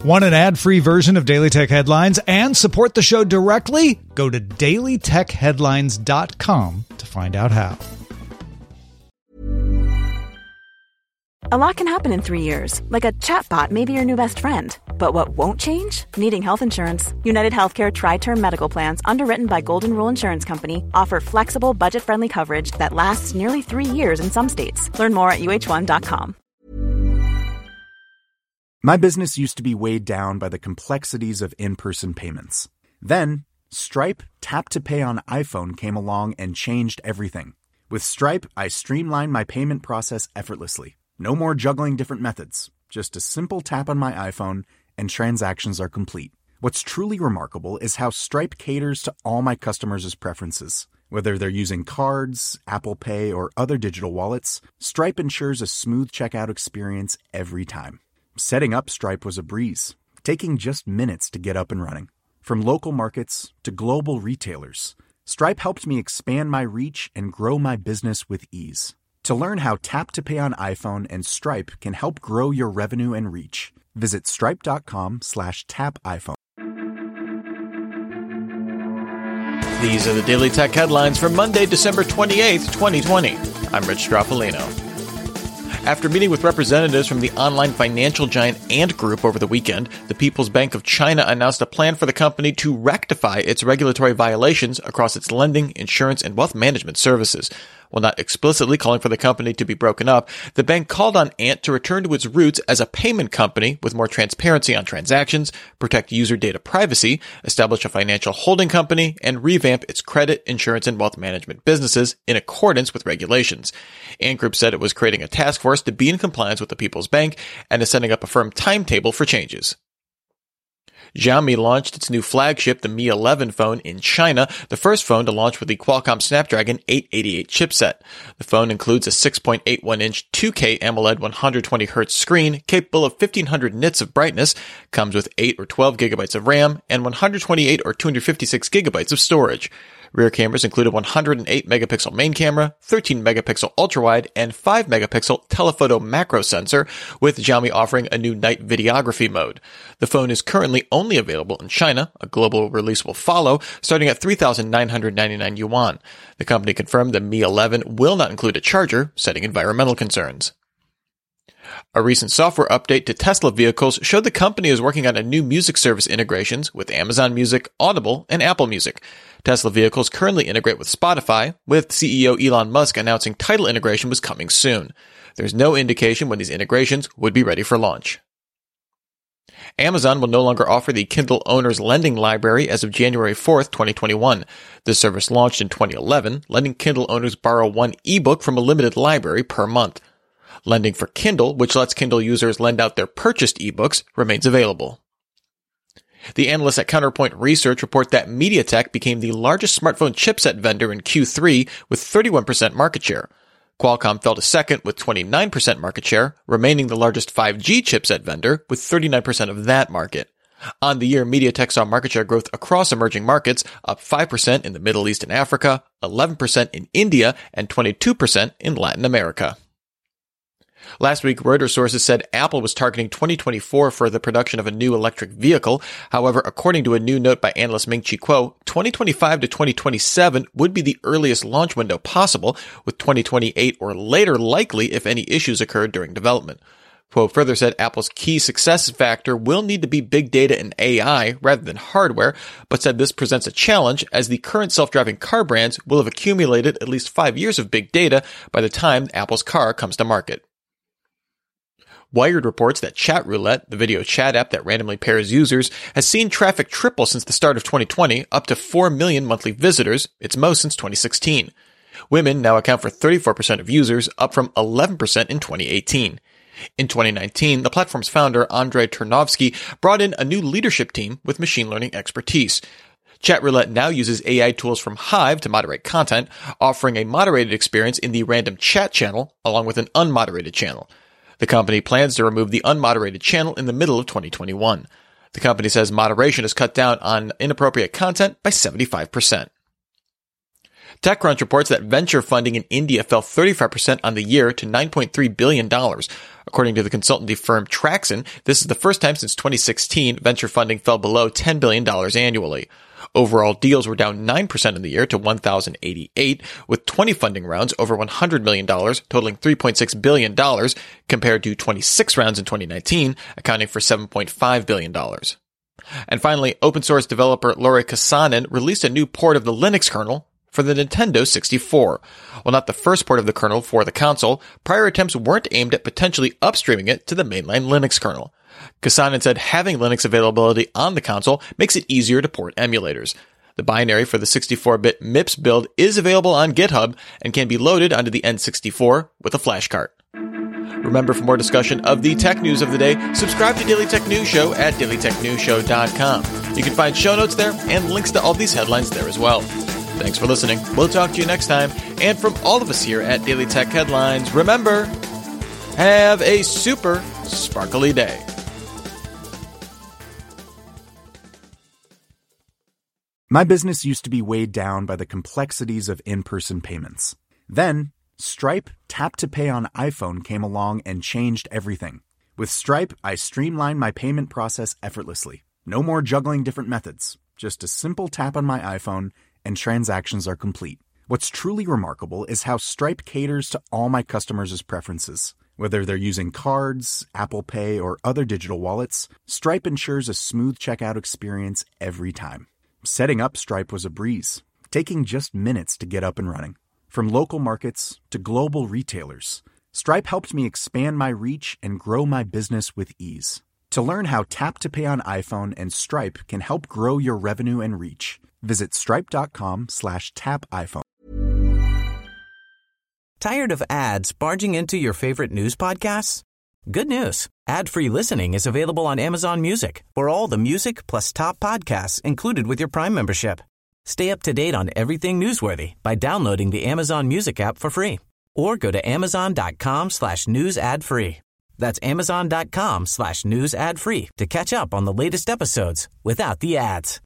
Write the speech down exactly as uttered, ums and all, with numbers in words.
Want an ad-free version of Daily Tech Headlines and support the show directly? Go to daily tech headlines dot com to find out how. A lot can happen in three years, like a chatbot may be your new best friend. But what won't change? Needing health insurance. United Healthcare Tri-Term Medical Plans, underwritten by Golden Rule Insurance Company, offer flexible, budget-friendly coverage that lasts nearly three years in some states. Learn more at U H one dot com. My business used to be weighed down by the complexities of in-person payments. Then, Stripe Tap to Pay on iPhone came along and changed everything. With Stripe, I streamlined my payment process effortlessly. No more juggling different methods. Just a simple tap on my iPhone and transactions are complete. What's truly remarkable is how Stripe caters to all my customers' preferences. Whether they're using cards, Apple Pay, or other digital wallets, Stripe ensures a smooth checkout experience every time. Setting up Stripe was a breeze, taking just minutes to get up and running. From local markets to global retailers, Stripe helped me expand my reach and grow my business with ease. To learn how Tap to Pay on iPhone and Stripe can help grow your revenue and reach, visit stripe.com slash tap iPhone. These are the Daily Tech Headlines for Monday, December twenty-eighth, twenty twenty. I'm Rich Stroffolino. After meeting with representatives from the online financial giant Ant Group over the weekend, the People's Bank of China announced a plan for the company to rectify its regulatory violations across its lending, insurance, and wealth management services. While not explicitly calling for the company to be broken up, the bank called on Ant to return to its roots as a payment company with more transparency on transactions, protect user data privacy, establish a financial holding company, and revamp its credit, insurance, and wealth management businesses in accordance with regulations. Ant Group said it was creating a task force to be in compliance with the People's Bank and is setting up a firm timetable for changes. Xiaomi launched its new flagship, the Mi eleven phone, in China, the first phone to launch with the Qualcomm Snapdragon eight eighty-eight chipset. The phone includes a six point eight one inch two K AMOLED one hundred twenty hertz screen capable of fifteen hundred nits of brightness, comes with eight or twelve gigabytes of RAM, and one hundred twenty-eight or two hundred fifty-six gigabytes of storage. Rear cameras include a one hundred eight megapixel main camera, thirteen megapixel ultra-wide, and five megapixel telephoto macro sensor, with Xiaomi offering a new night videography mode. The phone is currently only available in China. A global release will follow, starting at three thousand nine hundred ninety-nine yuan. The company confirmed the Mi eleven will not include a charger, citing environmental concerns. A recent software update to Tesla vehicles showed the company is working on a new music service integrations with Amazon Music, Audible, and Apple Music. Tesla vehicles currently integrate with Spotify, with C E O Elon Musk announcing Tidal integration was coming soon. There's no indication when these integrations would be ready for launch. Amazon will no longer offer the Kindle Owner's Lending Library as of January fourth, twenty twenty-one. This service launched in twenty eleven, letting Kindle owners borrow one ebook from a limited library per month. Lending for Kindle, which lets Kindle users lend out their purchased ebooks, remains available. The analysts at Counterpoint Research report that MediaTek became the largest smartphone chipset vendor in Q three with thirty-one percent market share. Qualcomm fell to second with twenty-nine percent market share, remaining the largest five G chipset vendor with thirty-nine percent of that market. On the year, MediaTek saw market share growth across emerging markets, up five percent in the Middle East and Africa, eleven percent in India, and twenty-two percent in Latin America. Last week, Reuters sources said Apple was targeting twenty twenty-four for the production of a new electric vehicle. However, according to a new note by analyst Ming-Chi Kuo, twenty twenty-five to twenty twenty-seven would be the earliest launch window possible, with twenty twenty-eight or later likely if any issues occurred during development. Kuo further said Apple's key success factor will need to be big data and A I rather than hardware, but said this presents a challenge as the current self-driving car brands will have accumulated at least five years of big data by the time Apple's car comes to market. Wired reports that Chatroulette, the video chat app that randomly pairs users, has seen traffic triple since the start of twenty twenty, up to four million monthly visitors, its most since twenty sixteen. Women now account for thirty-four percent of users, up from eleven percent in twenty eighteen. In twenty nineteen, the platform's founder, Andrei Turnovsky, brought in a new leadership team with machine learning expertise. Chatroulette now uses A I tools from Hive to moderate content, offering a moderated experience in the random chat channel, along with an unmoderated channel. The company plans to remove the unmoderated channel in the middle of twenty twenty-one. The company says moderation has cut down on inappropriate content by seventy-five percent. TechCrunch reports that venture funding in India fell thirty-five percent on the year to nine point three billion dollars. According to the consultancy firm Traxon, this is the first time since twenty sixteen venture funding fell below ten billion dollars annually. Overall deals were down nine percent in the year to one thousand eighty-eight, with twenty funding rounds over one hundred million dollars, totaling three point six billion dollars, compared to twenty-six rounds in twenty nineteen, accounting for seven point five billion dollars. And finally, open source developer Lauri Kosonen released a new port of the Linux kernel for the Nintendo sixty-four. While not the first port of the kernel for the console, prior attempts weren't aimed at potentially upstreaming it to the mainline Linux kernel. Kosonen said having Linux availability on the console makes it easier to port emulators. The binary for the sixty-four bit M I P S build is available on GitHub and can be loaded onto the N sixty-four with a flash cart. Remember, for more discussion of the tech news of the day, subscribe to Daily Tech News Show at daily tech news show dot com. You can find show notes there and links to all these headlines there as well. Thanks for listening. We'll talk to you next time. And from all of us here at Daily Tech Headlines, remember, have a super sparkly day. My business used to be weighed down by the complexities of in-person payments. Then, Stripe Tap to Pay on iPhone came along and changed everything. With Stripe, I streamlined my payment process effortlessly. No more juggling different methods. Just a simple tap on my iPhone and transactions are complete. What's truly remarkable is how Stripe caters to all my customers' preferences. Whether they're using cards, Apple Pay, or other digital wallets, Stripe ensures a smooth checkout experience every time. Setting up Stripe was a breeze, taking just minutes to get up and running. From local markets to global retailers, Stripe helped me expand my reach and grow my business with ease. To learn how Tap to Pay on iPhone and Stripe can help grow your revenue and reach, visit stripe.com slash tap iPhone. Tired of ads barging into your favorite news podcasts? Good news. Ad-free listening is available on Amazon Music for all the music plus top podcasts included with your Prime membership. Stay up to date on everything newsworthy by downloading the Amazon Music app for free or go to amazon.com slash news ad free. That's amazon.com slash news ad free to catch up on the latest episodes without the ads.